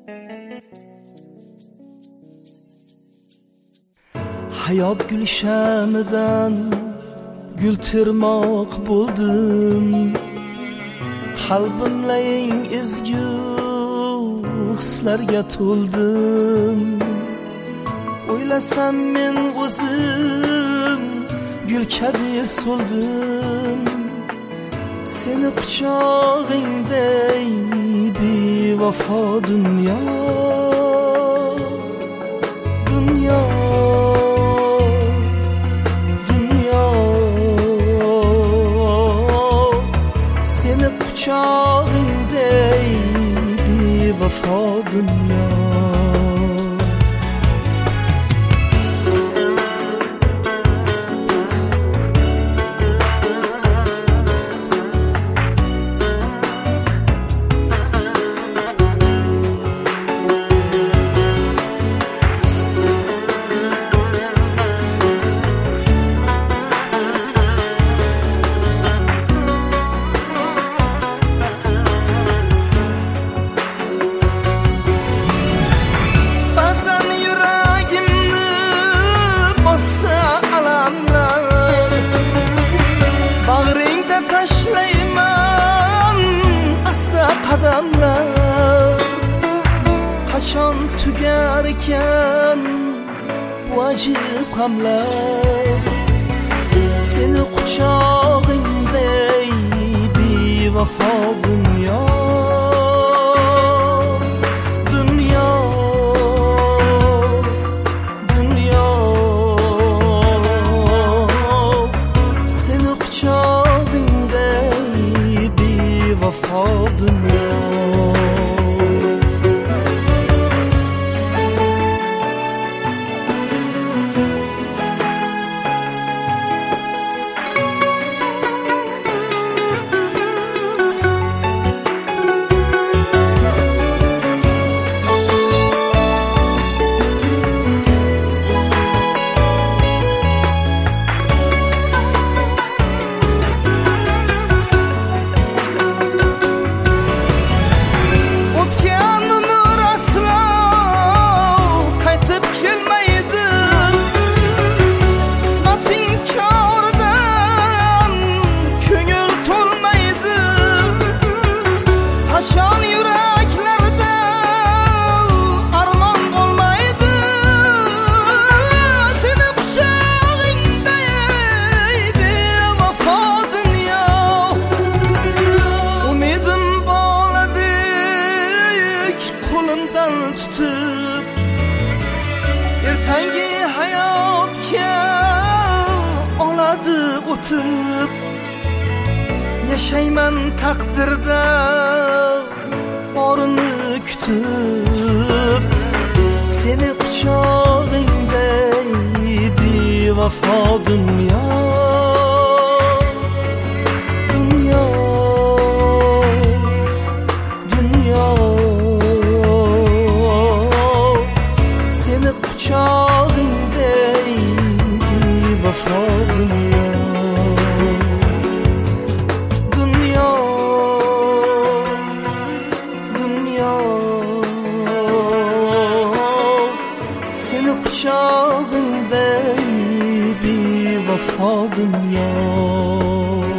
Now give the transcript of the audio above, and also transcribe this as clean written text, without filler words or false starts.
Hayot gulshanidan gul termoq bo'ldim, qalbimning ezgu hislarga to'ldim. O'ylasam men o'zim gul kabi so'ldim, seni quchog'ingday bevafo dunyo. Dunyo, dunyo, seni quchog'ingday bevafo dunyo. Qachon tugar ekan bu ajib g'amlar, seni quchog'ingday bevafo dunyo. Dunyo, dunyo, seni quchog'ingday bevafo dunyo. Tutib ertangi hayotga oladi o'tib, yashayman taqdirda borini kutib, seni quchog'ingday bevafo dunyo. Dunyo, dunyo, quchog'ingday bevafo dunyo. Dunyo, dunyo, seni quchog'ingday bevafo dunyo.